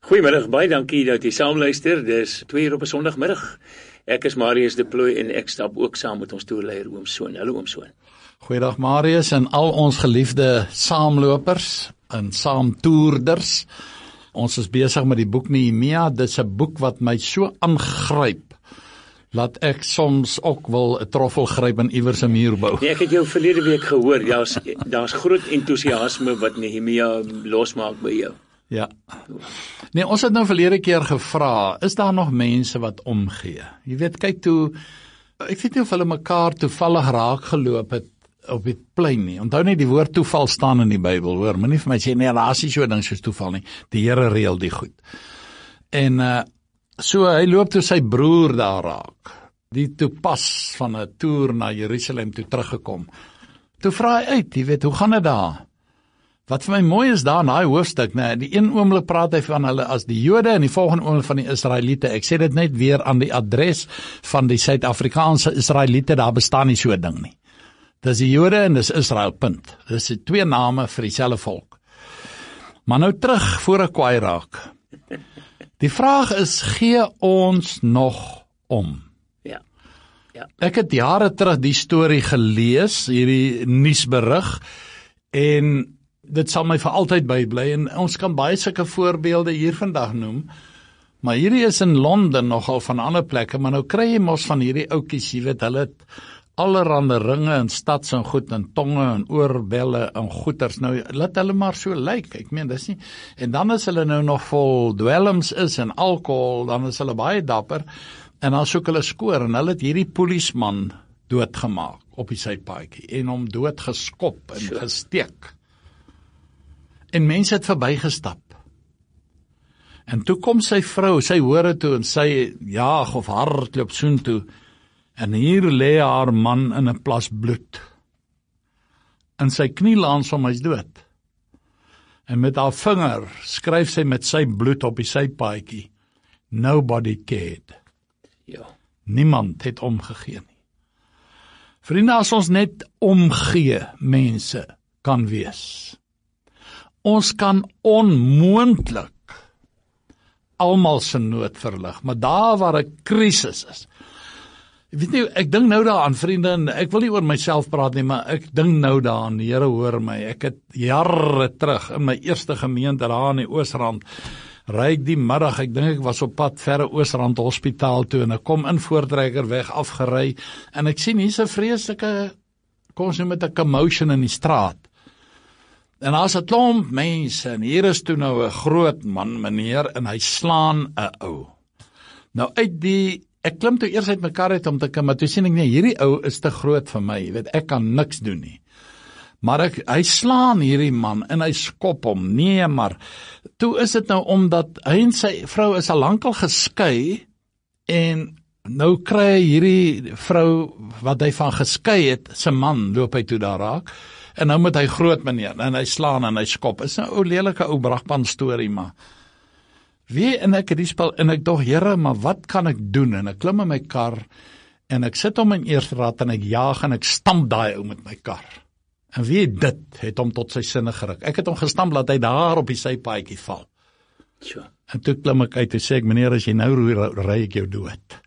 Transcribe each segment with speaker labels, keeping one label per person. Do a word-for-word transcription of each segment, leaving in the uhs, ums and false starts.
Speaker 1: Goeiemiddag, baie dankie dat jy saamluister. Dis twee uur op 'n Sondagmiddag. Ek is Marius de Plooy en ek stap ook saam met ons toerleier Oom Soon. Hallo Oom Soon.
Speaker 2: Goeiedag Marius en al ons geliefde saamlopers en saamtoerders. Ons is besig met die boek Nehemia. Dit is 'n boek wat my so aangryp, laat ek soms ook wil 'n troffel gryp en iewers 'n muur bou.
Speaker 1: Nee, ek het jou verlede week gehoor, daar's daar's groot entoesiasme wat Nehemia losmaak by jou.
Speaker 2: Ja. Nee, ons het nou verlede keer gevra, is daar nog mense wat omgee? Jy weet, kyk toe, ek weet nie of hulle mekaar toevallig raak geloop het op die plein nie. Onthou net, die woord toeval staan in die Bybel, hoor. Moenie vir my sê, nee, daar is nie so 'n ding soos toeval nie. Die Here reël die goed. En uh, so, hy loop toe sy broer daar raak. Die toe pas van 'n toer na Jerusalem toe teruggekom. Toe vra hy uit, jy weet, hoe gaan dit daar? Wat vir my mooi is daar in daai hoofstuk, nee, die een oomblik praat hy van hulle as die Jode en die volgende oomblik van die Israeliete. Ek sê dit net weer aan die adres van die Suid-Afrikaanse Israeliete, daar bestaan nie so 'n ding nie. Dis die Jode en dis Israel, punt. Dis die twee name vir dieselfde volk. Maar nou terug voor ek kwaai raak. Die vraag is, gee ons nog om?
Speaker 1: Ja. Ja.
Speaker 2: Ek het jare terug die storie gelees, hierdie nuusberig, en dit sal my vir altyd bybly, en ons kan baie sulke voorbeelde hier vandag noem, maar hierdie is in Londen nogal van ander plekke, maar nou kry jy mos van hierdie oukies, jy weet, hulle het allerhande ringe en stads en goed, en tonge en oorbelle en goeters, nou laat hulle maar so lyk, ek meen, dis nie, en dan as hulle nou nog vol dwelms is en alkohol, dan is hulle baie dapper, en dan soek hulle skoor, en hulle het hierdie polisman doodgemaak op die sypaadjie, en hom doodgeskop en sure. gesteek. En mense het verbygestap. En toe kom sy vrou, sy hoor het toe, en sy jaag of hardloop soen toe, en hier lê haar man in 'n plas bloed. En sy knie langs hom, hy's dood. En met haar vinger skryf sy met sy bloed op die sypaadjie, nobody cared.
Speaker 1: Ja.
Speaker 2: Niemand het omgegee nie. Vriende, as ons net omgee mense kan wees, ons kan onmoontlik almal se nood verlig, maar daar waar 'n krisis is. Ek weet nie, ek dink nou daaraan, vriende, en ek wil nie oor myself praat nie, maar ek dink nou daaraan, die Here hoor my, ek het jare terug in my eerste gemeente daar in die Oosrand, ry ek die middag, ek dink ek was op pad verre Oosrand Hospitaal toe, en ek kom in Voortrekkerweg afgery, en ek sien hier's 'n vreeslike, kom ons noem met 'n commotion in die straat. En as 'n klomp mense, en hier is toe nou 'n groot man, meneer, en hy slaan 'n ou. Nou uit die, ek klim toe eers uit my kar uit om te kom, maar toe sien ek, nee, hierdie ou is te groot vir my, weet, ek kan niks doen nie. Maar ek, hy slaan hierdie man, en hy skop hom, nee, maar, toe is dit nou omdat, hy en sy vrou is al lankal geskei, en nou kry hierdie vrou, wat hy van geskei het, sy man, loop hy toe daar raak, en nou moet hy groot meneer, en hy slaan en hy skop. Is nou 'n ou lelike ou brakpan storie, maar wie, en ek het die spel, en ek dog, Here, maar wat kan ek doen? En ek klim in my kar, en ek sit om in eerste raad, en ek jaag, en ek stamp daai ou met my kar. En wie dit, het hom tot sy sinne geruk. Ek het hom gestamp, laat hy daar op die sypaadjie val.
Speaker 1: Sure.
Speaker 2: En toe klim ek uit, en sê ek, meneer, as jy nou roer, ry ek jou dood.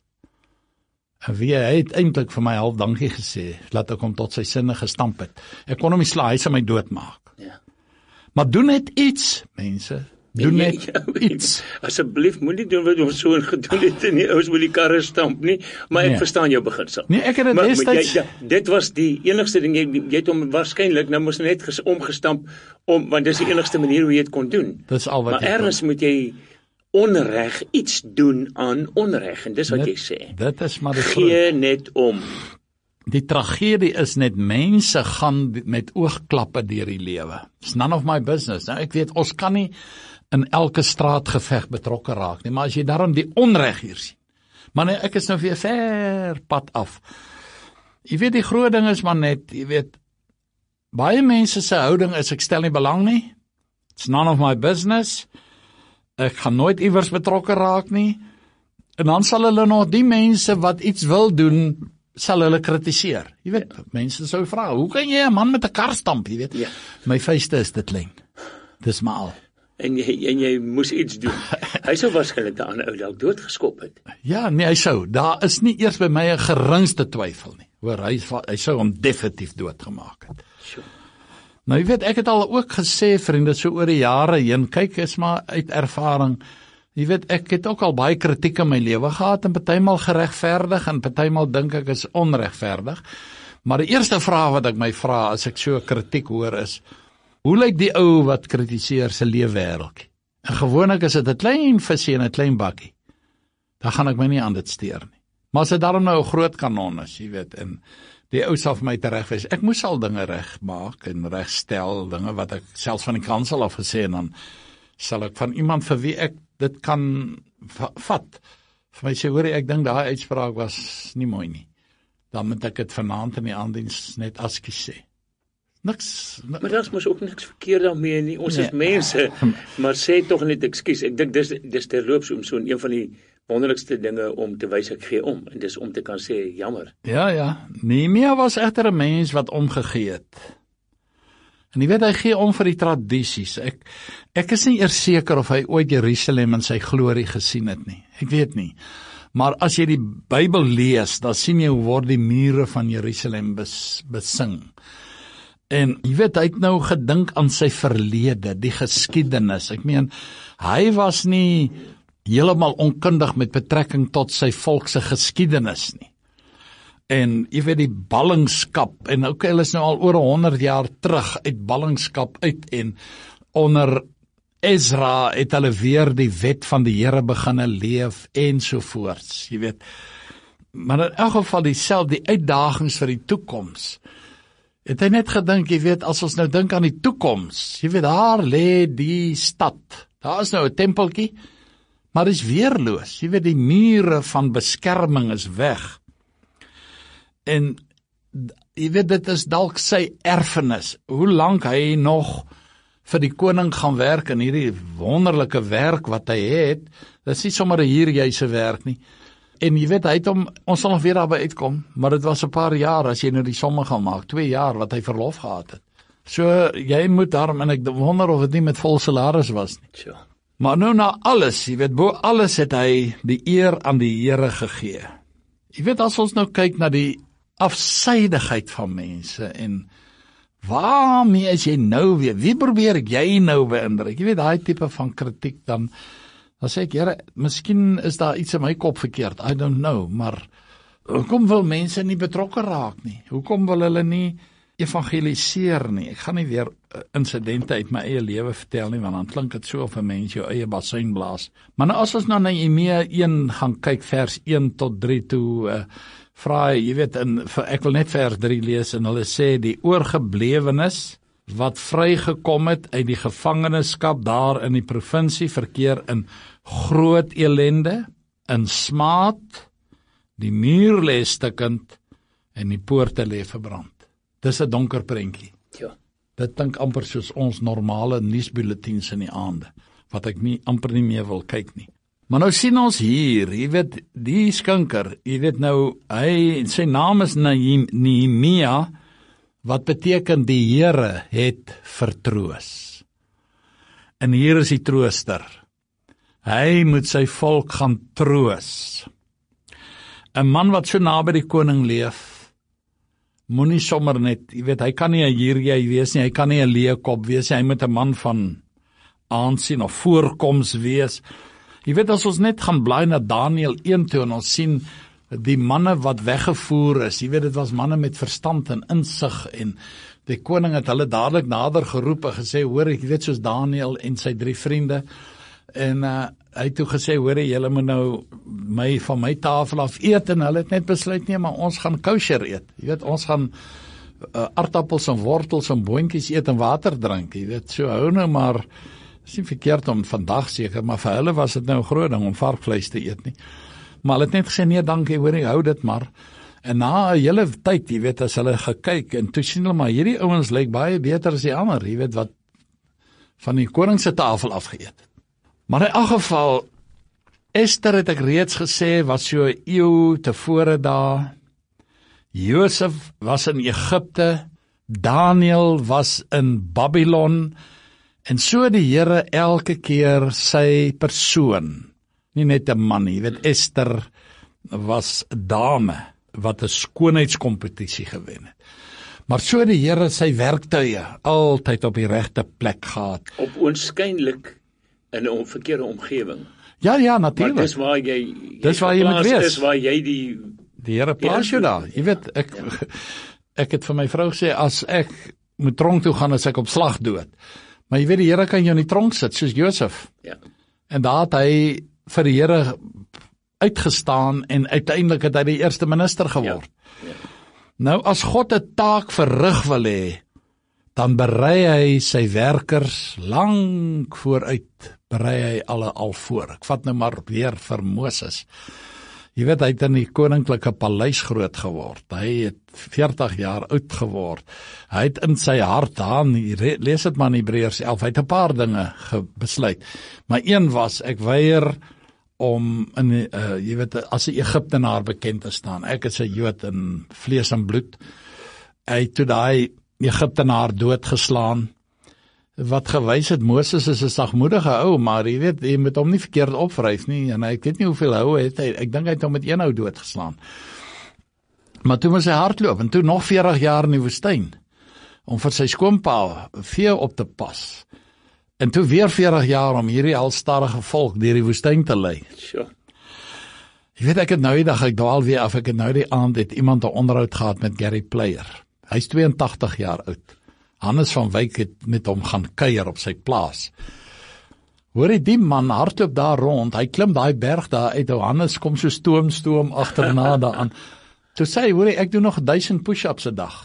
Speaker 2: En wie, hy het eintlik vir my half dankie gesê, laat ek hom tot sy sinne gestamp het. Ek kon hom nie sla, hy sal my doodmaak.
Speaker 1: Ja.
Speaker 2: Maar doen net iets, mense. Doen
Speaker 1: Nee,
Speaker 2: net
Speaker 1: ja,
Speaker 2: iets.
Speaker 1: Asseblief, moenie doen wat ons so gedoen het en die ouens met die karre stamp nie, maar ek
Speaker 2: Nee.
Speaker 1: verstaan jou beginsel.
Speaker 2: Nee, ek het dit
Speaker 1: Maar- maar
Speaker 2: destyds-
Speaker 1: jy- ja, dit was die enigste ding, jy, jy het hom waarskynlik nou moes net ges, omgestamp, om, want dis die enigste manier hoe jy dit kon doen.
Speaker 2: Dis al wat
Speaker 1: Maar
Speaker 2: jy kon.
Speaker 1: ergens moet jy onreg iets doen aan onreg, en dis wat
Speaker 2: Dit-
Speaker 1: jy sê.
Speaker 2: Dit is maar die
Speaker 1: Gee net om.
Speaker 2: Die tragedie is net, mense gaan met oogklappe deur die lewe. It's none of my business. Nou, ek weet, ons kan nie in elke straatgeveg betrokke raak nie, maar as jy daarom die onreg hier sien, maar nee, ek is nou weer ver pad af. Jy weet, die groot ding is maar net, jy weet, baie mense se houding is, ek stel nie belang nie, it's none of my business, ek gaan nooit iewers betrokke raak nie, en dan sal hulle nog die mense wat iets wil doen, sal hulle kritiseer. Jy weet, ja. Mense sou vra, hoe kan jy 'n man met 'n kar stamp, jy weet?
Speaker 1: Ja.
Speaker 2: My vuiste is dit klein. Dis maar al.
Speaker 1: en jy, en jy moes iets doen. Hy sou waarskynlik die ander ou dalk doodgeskop het.
Speaker 2: Ja, nee, hy sou. Daar is nie eers by my 'n geringste twyfel nie. Hoor, hy, hy sou hom definitief doodgemaak het.
Speaker 1: Sure.
Speaker 2: Nou, jy weet, ek het al ook gesê, vriende, so oor die jare heen, kyk, is maar uit ervaring, jy weet, ek het ook al baie kritiek in my lewe gehad, en partymal geregverdig, en partymal dink ek is onregverdig, maar die eerste vraag wat ek my vra, as ek so kritiek hoor is, hoe lyk die ou wat kritiseer se leefwêreldjie? En gewoonlik is dit 'n klein visie in 'n klein bakkie, dan gaan ek my nie aan dit steur nie. Maar as dit daarom nou 'n groot kanon is, jy weet, en die ou sal vir my teregwys. Ek moes al dinge regmaak en regstel, dinge wat ek selfs van die kansel af gesê, en dan sal ek van iemand vir wie ek dit kan va- vat, vir my sê, hoor, ek dink daai uitspraak was nie mooi nie. Dan moet ek dit vanaand in die aandiens net askies sê. Niks.
Speaker 1: Maar daar is mos ook niks verkeerd daarmee nie. Ons
Speaker 2: Nee.
Speaker 1: is mense, maar sê tog net ekskuus. Ek dink dis dis terloops om so een van die wonderlikste dinge om te wys ek gee om, en dis om te kan sê jammer.
Speaker 2: Ja, ja. Nehemia was egter 'n mens wat omgegee het. En jy weet, hy gee om vir die tradisies. Ek ek is nie eers seker of hy ooit Jerusalem in sy glorie gesien het nie. Ek weet nie. Maar as jy die Bybel lees, dan sien jy hoe word die mure van Jerusalem bes, besing. En jy weet, hy het nou gedink aan sy verlede, die geskiedenis. Ek meen, hy was nie heeltemal onkundig met betrekking tot sy volk se geskiedenis nie. En jy weet, die ballingskap, en ook hulle is nou al oor honderd jaar terug uit ballingskap uit, en onder Ezra het hulle weer die wet van die Here beginne leef, ensovoorts, jy weet. Maar in elk geval dieselfde, die uitdagings vir die toekoms. Het hy net gedink, jy weet, as ons nou dink aan die toekoms, jy weet, daar lê die stad, daar is nou 'n tempeltjie, maar dit is weerloos, jy weet, die mure van beskerming is weg. En jy weet, dit is dalk sy erfenis, hoe lank hy nog vir die koning gaan werk, en hierdie wonderlike werk wat hy het, dit is nie sommer 'n hierjyse werk nie, en jy weet, hy het hom, ons sal nog weer daarby uitkom, maar dit was 'n paar jaar, as jy nou die somme gaan maak, twee jaar wat hy verlof gehad het. So, jy moet daarom, en ek wonder of het nie met vol salaris was nie.
Speaker 1: Sure.
Speaker 2: Maar nou na alles, jy weet, bo alles het hy die eer aan die Here gegee. Jy weet, as ons nou kyk na die afsydigheid van mense, en waarmee is jy nou weer, wie probeer jy nou beïndruk? Jy weet, daai tipe van kritiek, dan, dan sê ek, Here, miskien is daar iets in my kop verkeerd, I don't know, maar hoekom wil mense nie betrokke raak nie? Hoekom wil hulle nie evangeliseer nie? Ek gaan nie weer insidente uit my eie lewe vertel nie, want dan klink dit so of 'n mens jou eie basuin blaas. Maar nou as ons nou na Nehemia een gaan kyk, vers een tot drie toe, uh, vra hy, jy weet, in, ek wil net vers drie lees, en hulle sê, die oorgeblewenes wat vrygekom het uit die gevangenskap daar in die provinsie, verkeer in groot elende, in smaad, die muur lê stukkend, en die poorte lê verbrand. Dis 'n donker prentjie.
Speaker 1: Ja.
Speaker 2: Dit klink amper soos ons normale nuusbulletins in die aande, wat ek nie amper nie meer wil kyk nie. Maar nou sien ons hier, jy weet, die skinker, jy weet nou, hy, sy naam is Nehemia, wat beteken die Here het vertroos. En hier is die trooster. Hy moet sy volk gaan troos. 'n Man wat so naby die koning leef, moenie sommer net, jy weet, hy kan nie 'n hierjy wees nie, hy kan nie 'n leekop wees nie, hy moet 'n man van aansien of voorkoms wees. Jy weet, as ons net gaan blaai na Daniël een toe, en ons sien die manne wat weggevoer is, jy weet, dit was manne met verstand en insig, en die koning het hulle dadelik nader geroep en gesê, hoor, jy weet, soos Daniël en sy drie vriende, en uh, hy het toe gesê, hoor, julle moet nou my, van my tafel af eet, en hulle het net besluit, nee, maar ons gaan kosher eet, jy weet, ons gaan uh, aardappels en wortels en boontjies eet en water drink, jy weet, so hou nou maar, is nie verkeerd om vandag seker, maar vir hulle was dit nou 'n groot ding om varkvleis te eet nie. Maar hulle het net gesê, nee, dankie, hoor, jy hou dit maar. En na 'n hele tyd, jy weet, as hulle gekyk, en toe sien hulle, maar hierdie ouens lyk baie beter as die ander, jy weet, wat van die koning se tafel afgeëet. Maar in elk geval, Ester het ek reeds gesê, was so 'n eeu tevore daar, Josef was in Egipte, Daniël was in Babylon, En so die Here elke keer sy persoon, nie net 'n man nie, jy weet Esther was 'n dame wat 'n skoonheidskompetisie gewen het. Maar so die Here sy werktuie altyd op die regte plek gehad.
Speaker 1: Op oënskynlik in 'n verkeerde omgewing.
Speaker 2: Ja, ja, natuurlik.
Speaker 1: Maar dis waar jy,
Speaker 2: dis waar jy moet wees.
Speaker 1: Dis waar jy die
Speaker 2: die Here plaas jou daar. Jy weet, ek ja. ek het vir my vrou gesê as ek moet tronk toe gaan as ek op slag dood. Maar jy weet die Here kan jou in die tronk sit soos Josef.
Speaker 1: Ja.
Speaker 2: En daar het hy vir die Here uitgestaan en uiteindelik het hy die eerste minister geword.
Speaker 1: Ja. Ja.
Speaker 2: Nou as God 'n taak verrig wil hê, dan berei hy sy werkers lank vooruit, berei hy alle al voor. Ek vat nou maar weer vir Moses. Jy weet, hy het in die koninklike paleis groot geword. Hy het veertig jaar oud geword. Hy het in sy hart aan, lees dit maar in Hebreërs elf, hy het 'n paar dinge besluit. Maar een was, ek weier om in uh, jy weet as 'n Egiptenaar bekend te staan. Ek is 'n Jood in vlees en bloed. Hy het toe daai Egiptenaar doodgeslaan. Wat gewys het Moses is 'n sagmoedige ou, maar jy weet jy moet hom nie verkeerd opvryf nie en ek weet nie hoeveel houe het hy. Ek dink hy het hom met een ou doodgeslaan. Maar toe moes hy hardloop en toe nog veertig jaar in die woestyn om vir sy skoonpa vee op te pas. En toe weer veertig jaar om hierdie halstarrige volk deur die woestyn te lei.
Speaker 1: Sure.
Speaker 2: Jy weet ek het nou die dag, ek dwaal weer af, ek het nou die aand het iemand 'n onderhoud gehad met Gary Player. Hy's twee en tagtig jaar oud. Hannes van Wyk het met hom gaan kuier op sy plaas. Hoor jy die man hardloop daar rond, hy klim daai berg daar uit, ou Hannes kom so stoom stoom agterna daaraan. Toe sê hy, hoor jy, ek doen nog duisend push-ups 'n dag.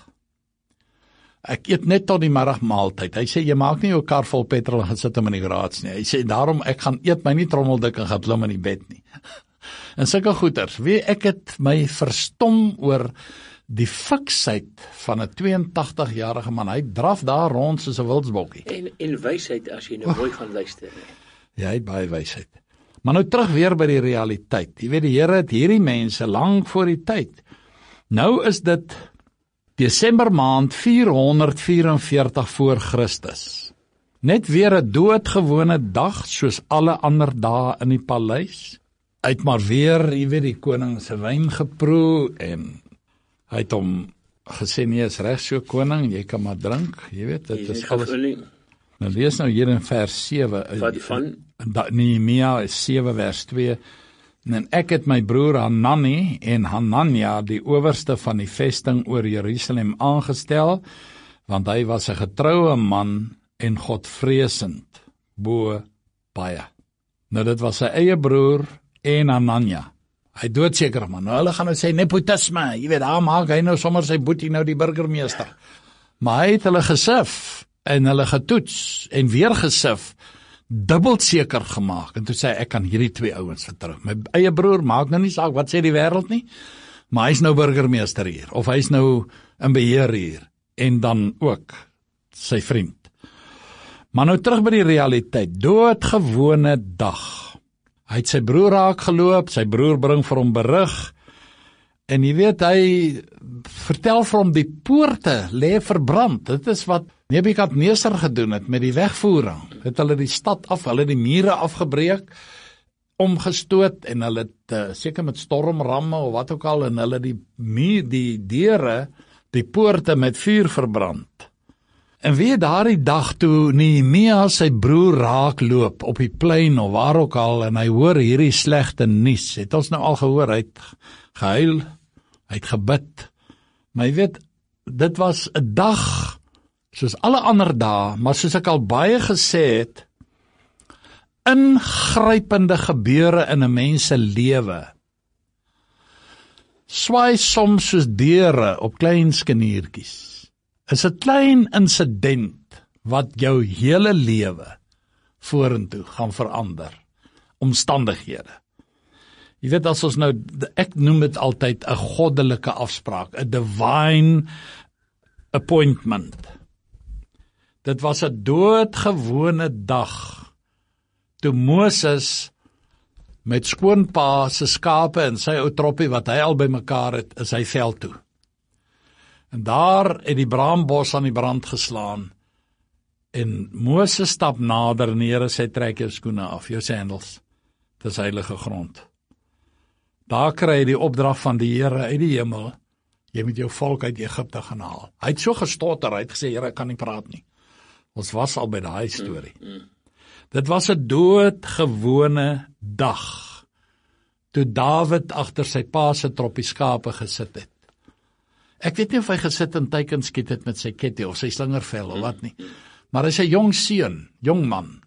Speaker 2: Ek eet net tot die middagmaaltyd. Hy sê, jy maak nie jou kar vol petrol en gaan sit hom in die garage nie. Hy sê, daarom, ek gaan eet my nie trommeldik en gaan klim in die bed nie. En sulke goeters, weet ek het my verstom oor die fiksheid van 'n twee en tagtig jarige man. Hy draf daar rond soos 'n wildsbokkie.
Speaker 1: En, en wysheid, as jy nou oh. mooi gaan luister.
Speaker 2: Ja, hy het baie wysheid. Maar nou terug weer by die realiteit. Jy weet, die Here het hierdie mense lank voor die tyd. Nou is dit Desember maand vierhonderd vyf-en-veertig voor Christus. Net weer 'n doodgewone dag soos alle ander dae in die paleis. Hy het maar weer, jy weet, die koning se wyn geproe en hy het hom gesê, nee, is reg so koning, jy kan maar drink, jy weet, dit is alles. Nou lees nou hier in vers sewe.
Speaker 1: Wat van?
Speaker 2: Nehemia sewe vers twee. En ek het my broer Hanani en Hanania, die owerste van die vesting oor Jerusalem, aangestel, want hy was 'n getroue man en godvreesend, bo baie. Nou dit was sy eie broer en Hanania. Hy doodseker man. Nou hulle gaan nou sê nepotisme, jy weet, daar maak hy nou sommer sy boetie nou die burgemeester. Maar hy het hulle gesif en hulle getoets en weer gesif, dubbel seker gemaak, en toe sê ek kan hierdie twee ouens vertrou. My eie broer maak nou nie saak, wat sê die wêreld nie, maar hy's nou burgemeester hier, of hy's nou in beheer hier, en dan ook sy vriend. Maar nou terug by die realiteit, doodgewone dag. Hy het sy broer raak geloop, sy broer bring vir hom berig, en jy weet, hy vertel vir hom die poorte lê verbrand. Dit is wat Nebukadneser gedoen het met die wegvoering. Het hulle die stad af, hulle die mure afgebreek, omgestoot, en hulle het uh, seker met stormramme of wat ook al, en hulle die, die deure, die poorte met vuur verbrand. En weer daardie dag toe Nehemia sy broer raak loop op die plein of waar ook al, en hy hoor hierdie slegte nuus, het ons nou al gehoor, hy het gehuil, hy het gebid, maar jy weet, dit was 'n dag soos alle ander dae, maar soos ek al baie gesê het, ingrypende gebeure in 'n mens se lewe. Swaai soms soos deure op klein skeniertjies. Is 'n klein insident wat jou hele lewe vorentoe gaan verander. Omstandighede. Jy weet, as ons nou, ek noem dit altyd 'n goddelike afspraak, 'n divine appointment. Dit was 'n doodgewone dag, toe Moses met skoonpa se skape en sy ou troppie wat hy al bymekaar het, is hy veld toe. En daar het die braambos aan die brand geslaan, En Moses stap nader en die Here sê, trek jou skoene af, jou sandals. Dis heilige grond. Daar kry hy die opdrag van die Here uit die hemel, jy moet jou volk uit Egipte gaan haal. Hy het so gestotter, hy het gesê, Here, ek kan nie praat nie. Ons was al by daai storie. Mm, mm. Dit was 'n doodgewone dag, toe Dawid agter sy pa se troppie skape gesit het. Ek weet nie of hy gesit en teiken skiet het met sy ketty of sy slingervel of wat nie, maar hy is 'n jong seun, jong man.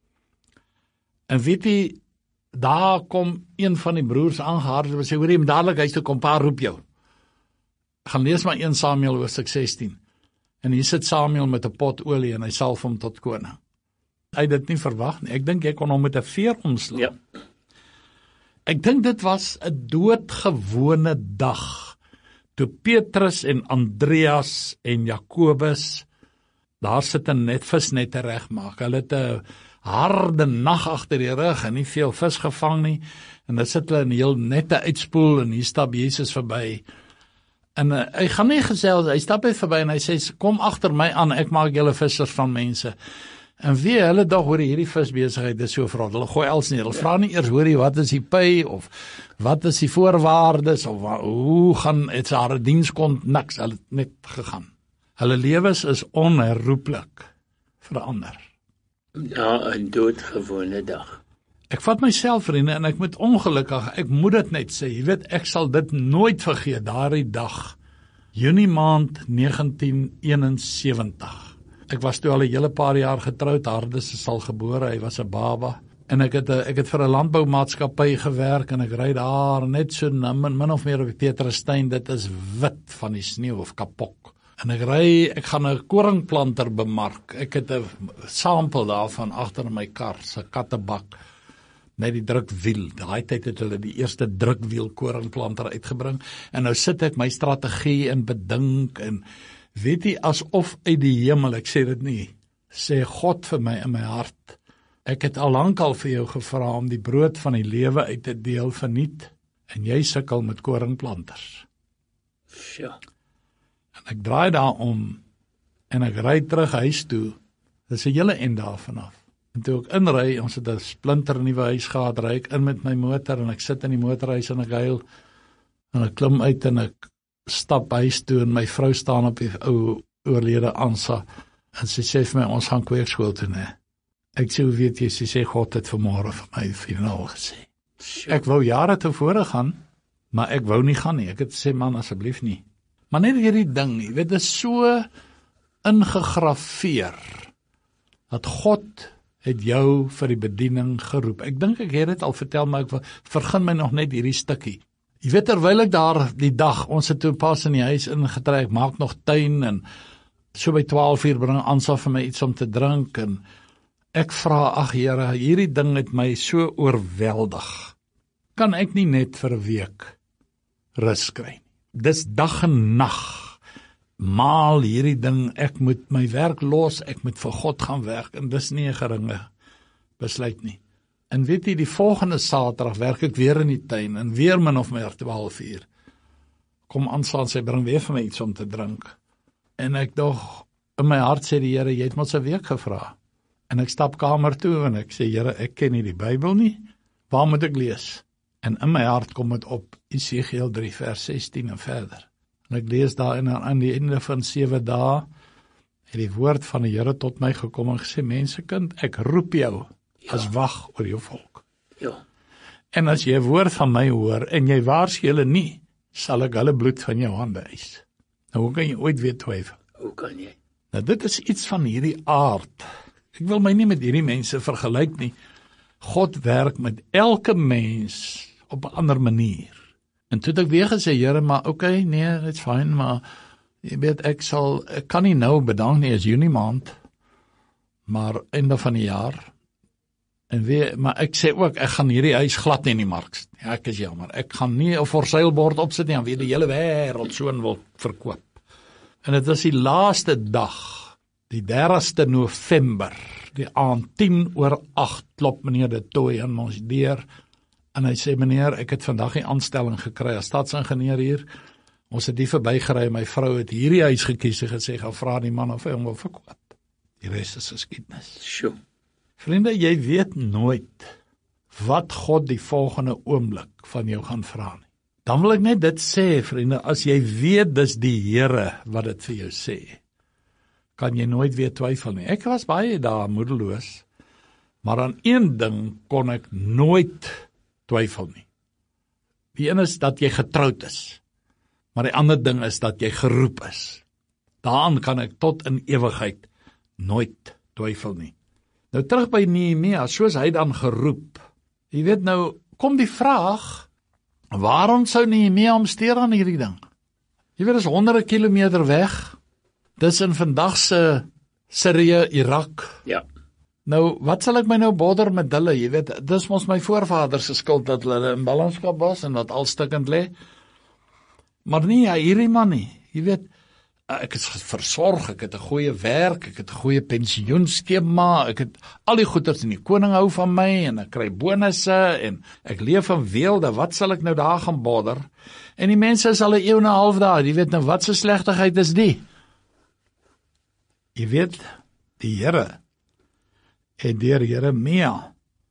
Speaker 2: En weet jy, daar kom een van die broers aangehardloop en sê, hoor jy hom dadelik huis toe kom, pa roep jou. Gaan lees maar een Samuel hoofstuk sestien. En hier sit Samuel met 'n pot olie en hy salf hom tot koning. Hy het dit nie verwag nie. Ek dink jy kon hom met 'n veer omslaan. Ja. Ek dink dit was 'n doodgewone dag, toe Petrus en Andreas en Jakobus daar sit en net visnette regmaak. Hulle het 'n harde nag agter die rug en nie veel vis gevang nie, en dan sit hulle in heel nette uitspoel en hier stap Jesus verby. En uh, hy gaan nie gesels, hy stap net verby en hy sê, kom agter my aan, ek maak julle vissers van mense. En wie hulle dag hoor hierdie visbesigheid is so vrot, hulle gooi els neer, hulle vra nie eers hoor jy wat is die pay, of wat is die voorwaardes, of hoe gaan het sy haar dienskont, niks, hulle het net gegaan. Hulle lewens is onherroepelik verander.
Speaker 1: Ja, 'n doodgewone dag.
Speaker 2: Ek vat myself, vriende, en ek moet ongelukkig, ek moet dit net sê, jy weet, ek sal dit nooit vergeet, daardie dag, Junie maand negentien eenensewentig. Ek was toe al 'n hele paar jaar getroud, Hardus is al gebore, hy was 'n baba, en ek het, ek het vir 'n landboumaatskappy gewerk, en ek ry daar net so min, min of meer op die Petrusstein, dit is wit van die sneeu of kapok. En ek ry, ek gaan 'n koringplanter bemark, ek het 'n sampel daarvan agter in my kar, 'n kattebak, net die drukwiel, daai tyd het hulle die eerste drukwiel koringplanter uitgebring, en nou sit ek my strategie en bedink, en weet jy, asof uit die hemel, ek sê dit nie, sê God vir my in my hart, ek het al lank al vir jou gevra om die brood van die lewe uit te deel verniet, en jy sukkel met koringplanters.
Speaker 1: Ja.
Speaker 2: En ek draai daar om, en ek ry terug huis toe, dit is 'n hele end daarvan af. En toe ek inry, ons het 'n splinter nuwe huis gehad, ry ek in met my motor, en ek sit in die motorhuis en ek huil, en ek klim uit en ek stap huis toe, en my vrou staan op die ou oorlede Ansa, en sy sê vir my, ons gaan kweekskool toe, ne. Ek sê, hoe weet jy, sy sê, God het vanmôre vir my finaal gesê. Sure. Ek wou jare tevore gaan, maar ek wou nie gaan nie, ek het sê, man, asseblief nie. Maar net hierdie ding, jy weet, dit is so ingegrafeer, dat God het jou vir die bediening geroep. Ek dink ek het dit al vertel, maar ek vergun my nog net hierdie stukkie. Jy weet, terwyl ek daar die dag, ons het toe pas in die huis ingetrek, maak nog tuin, en so by twaalf uur bring Ansa vir my iets om te drink, en ek vra, ag Here, hierdie ding het my so oorweldig. Kan ek nie net vir 'n week rus kry? Dis dag en nag, maal hierdie ding, ek moet my werk los, ek moet vir God gaan werk, en dis nie 'n geringe besluit nie. En weet jy, die volgende Saterdag werk ek weer in die tuin, en weer min of meer twaalf uur. Kom Ansa, sy bring weer vir my iets om te drink. En ek dog, in my hart sê die Here, jy het mos 'n week gevra. En ek stap kamer toe, en ek sê, Here, ek ken nie die Bybel nie, waar moet ek lees? En in my hart kom dit op, Esegiel drie vers sestien en verder. En ek lees daar, en aan die einde van sewe dae, het die woord van die Here tot my gekom, en gesê, mensekind, ek roep jou, as wag oor jou volk.
Speaker 1: Ja.
Speaker 2: En as jy 'n woord van my hoor, en jy waarsku hulle nie, sal ek hulle bloed van jou hande eis. Nou, hoe kan jy ooit weer twyfel?
Speaker 1: Hoe kan jy?
Speaker 2: Nou, dit is iets van hierdie aard. Ek wil my nie met hierdie mense vergelyk nie. God werk met elke mens op 'n ander manier. En toe het ek weer gesê, Here, maar oké, okay, nee, dit's fyn, maar jy weet, ek sal, ek kan nie nou bedank nie, as Junie maand, maar einde van die jaar. En weer, maar ek sê ook, ek gaan hierdie huis glad nie in die mark sit. Ja, ek is jammer, ek gaan nie 'n voorseilbord opsit nie, en weer die hele wêreld soon wil verkoop. En dit is die laaste dag, die dertigste November, die aand tien oor agt, klop meneer De Tooy aan ons deur, en hy sê, meneer, ek het vandag die aanstelling gekry as stadsingenieur hier, ons het die verbygery, my vrou het hierdie huis gekies, en gesê, gaan vra die man of hy hom wil verkoop. Die res is geskiedenis.
Speaker 1: Sjoe.
Speaker 2: Vriende, jy weet nooit wat God die volgende oomblik van jou gaan vra nie. Dan wil ek net dit sê, vriende, as jy weet dis die Here wat dit vir jou sê, kan jy nooit weer twyfel nie. Ek was baie daar moedeloos, maar aan een ding kon ek nooit twyfel nie. Die een is dat jy getroud is, maar die ander ding is dat jy geroep is. Daaraan kan ek tot in ewigheid nooit twyfel nie. Nou terug by Nehemia, soos hy dan geroep. Jy weet nou, kom die vraag, waarom sou Nehemia hom steur aan hierdie ding? Jy weet, dis honderde kilometer weg. Dis in vandag se Sirië, Irak.
Speaker 1: Ja.
Speaker 2: Nou, wat sal ek my nou bodder met hulle? Jy weet, dis mos my voorvaders se skuld dat hulle in ballingskap was en dat al stukkend lê. Maar nie, ja, hierdie man nie. Jy weet, ek is versorg, ek het 'n goeie werk, ek het 'n goeie pensioenskema, ek het al die goeders en die koning hou van my en ek kry bonusse en ek leef in weelde, wat sal ek nou daar gaan bodder? En die mense is al 'n eeu en 'n half daar, jy weet nou, wat se slegtigheid is die? Jy weet, die Here het deur Jeremia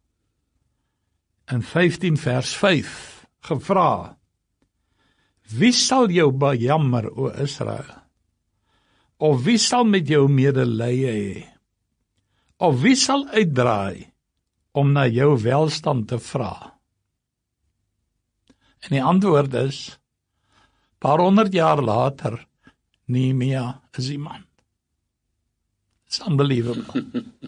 Speaker 2: in vyftien vers vyf gevra, wie sal jou bejammer, o Israel? Of wie sal met jou medelee hê? Of wie sal uitdraai om na jou welstand te vra? En die antwoord is, paar honderd jaar later, Nehemia is iemand. It's unbelievable.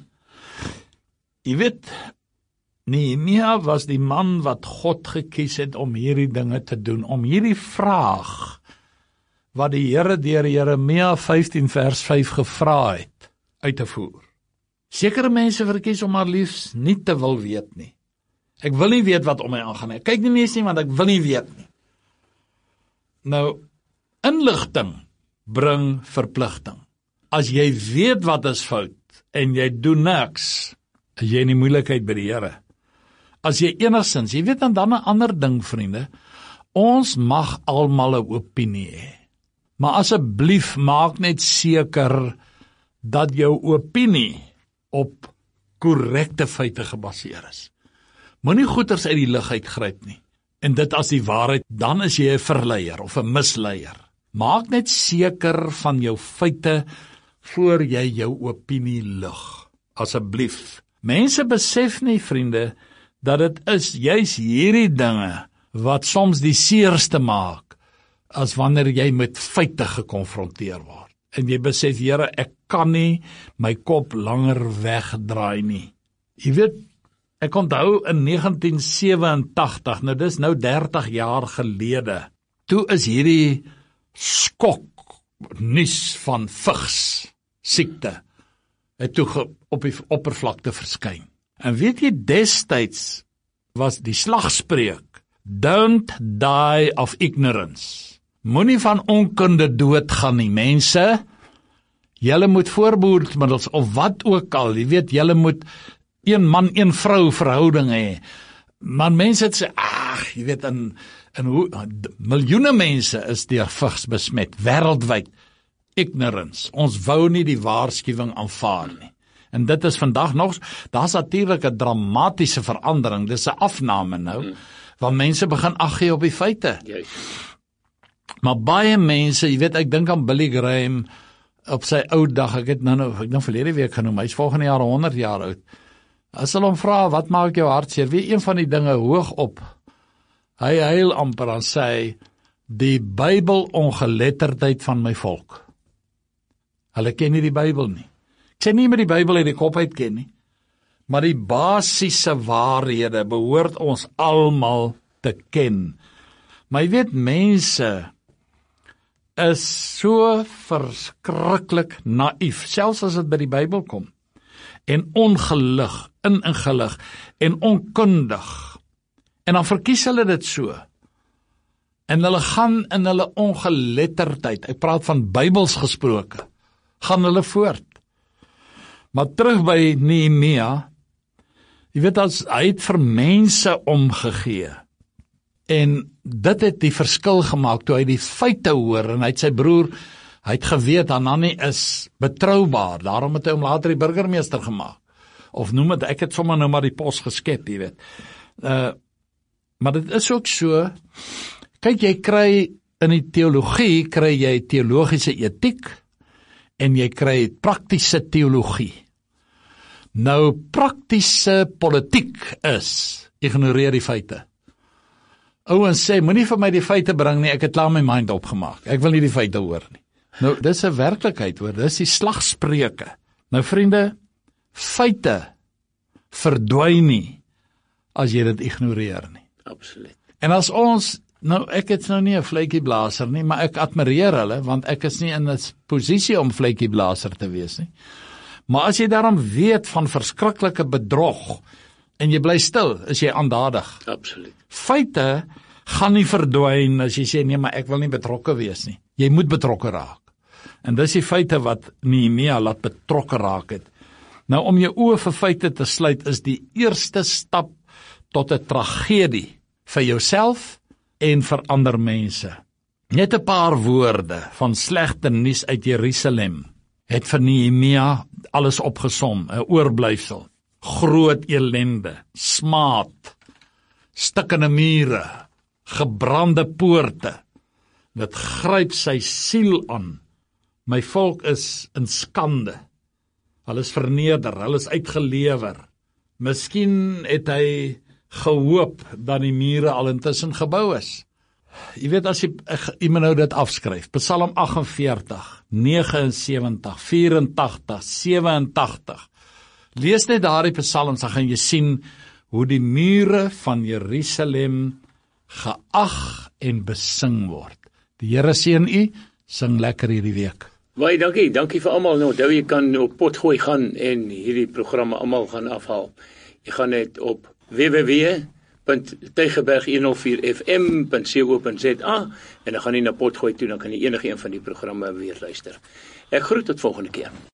Speaker 2: Jy weet, Nehemia was die man wat God gekies het om hierdie dinge te doen, om hierdie vraag wat die Here deur Jeremia vyftien vers vyf gevra het, uit te voer. Sekere mense verkies om maar liefs nie te wil weet nie. Ek wil nie weet wat om my aangaan nie. Ek kyk nie eens nie, want ek wil nie weet nie. Nou, inligting bring verpligting. As jy weet wat is fout, en jy doen niks, is jy in die moeilikheid by die Here. As jy enigstens, jy weet dan dan 'n ander ding, vriende, ons mag almal 'n opinie hê. Maar asseblief maak net seker dat jou opinie op korrekte feite gebaseer is. Moenie goeters uit die lug uitgryp nie. En dit as die waarheid, dan is jy 'n verleier of 'n misleier. Maak net seker van jou feite voor jy jou opinie lig. Asseblief. Mense besef nie, vriende, dat dit is juis hierdie dinge wat soms die seerste maak, as wanneer jy met feite gekonfronteer word. En jy besef, Here, ek kan nie my kop langer wegdraai nie. Jy weet, ek onthou in negentien sewenentagtig, nou dis nou dertig jaar gelede, toe is hierdie skok nuus van vigs siekte het toe op die oppervlakte verskyn. En weet jy, destyds was die slagspreuk, don't die of ignorance. Moenie van onkunde doodgaan nie, mense. Julle moet voorbehoedmiddels of wat ook al, jy weet, julle moet een man, een vrou verhouding hê. Maar mense het sê, ag, jy weet, in, in hoe, miljoene mense is deur vigs besmet, wêreldwyd. Ignorance. Ons wou nie die waarskuwing aanvaar nie. En dit is vandag nog, daar's natuurlik 'n dramatiese verandering, dis 'n afname nou, hmm. want mense begin ag gee op die feite.
Speaker 1: Yes.
Speaker 2: Maar baie mense, jy weet, ek dink aan Billy Graham op sy ou dag, ek het nou nou, ek nou verlede week genoem, hy's volgende jaar honderd jaar oud. As hulle hom vra, wat maak jou hartseer? Wie een van die dinge hoog op? Hy huil amper aan sê, die Bybel ongeletterdheid van my volk. Hulle ken nie die Bybel nie. Ek sê nie met die Bybel uit die kop uit ken nie, maar die basiese waarhede behoort ons almal te ken. Maar jy weet, mense is so verskriklik naïef, selfs as dit by die Bybel kom, en ongelig, iningelig, en onkundig. En dan verkies hulle dit so. En hulle gaan in hulle ongeletterdheid, ek praat van Bybels gesproke, gaan hulle voort. Maar terug by Nehemia, jy weet, as hy het vir mense omgegee, en dit het die verskil gemaak, toe hy die feite hoor, en hy het sy broer, Hy het geweet Hanani is betroubaar, daarom het hy hom later die burgemeester gemaak. Of noem het, ek het sommer nou maar die pos geskep, jy weet. Uh, maar dit is ook so, kyk, jy kry in die teologie, kry jy teologiese etiek, en jy kry praktiese teologie. Nou, praktiese politiek is, ignoreer die feite. Ouens sê, moenie vir my die feite bring nie, ek het klaar my mind opgemaak, ek wil nie die feite hoor nie. Nou, dis 'n werklikheid hoor, dis die slagspreuke. Nou vriende, feite verdwyn nie, as jy dit ignoreer nie.
Speaker 1: Absoluut.
Speaker 2: En as ons, nou ek het nou nie 'n vletjieblaser nie, maar ek admireer hulle, want ek is nie in 'n posisie om vletjieblaser te wees nie. Maar as jy daarom weet van verskriklike bedrog, en jy bly stil, is jy aandadig.
Speaker 1: Absoluut.
Speaker 2: Feite gaan nie verdwyn as jy sê, nee, maar ek wil nie betrokke wees nie. Jy moet betrokke raak. En dis die feite wat Nehemia laat betrokke raak het. Nou, om jou oë vir feite te sluit, is die eerste stap tot 'n tragedie vir jouself en vir ander mense. Net 'n paar woorde van slegte nuus uit Jerusalem het vir Nehemia alles opgesom, 'n oorblyfsel. Groot ellende, smaad, stikkende mure, gebrande poorte. Dit gryp sy siel aan. My volk is in skande. Hulle is verneder, hulle is uitgelewer. Miskien het hy gehoop dat die mure al intussen gebou is. Jy weet, as jy, jy moet nou dit afskryf, Psalm agt en veertig, nege en sewentig, vyf en agt, sewe en agt. Lees net daardie psalms, dan gaan jy sien hoe die mure van Jerusalem geag en besing word. Die Here seën u, sing lekker hierdie week.
Speaker 1: Baie dankie, dankie vir almal. Nou, onthou jy kan op Potgooi gaan en hierdie programme almal gaan afhaal. Jy gaan net op w w w punt tygerberg honderd vier f m punt co punt z a en dan gaan jy na Potgooi toe, dan kan jy enige een van die programme weer luister. Ek groet tot volgende keer.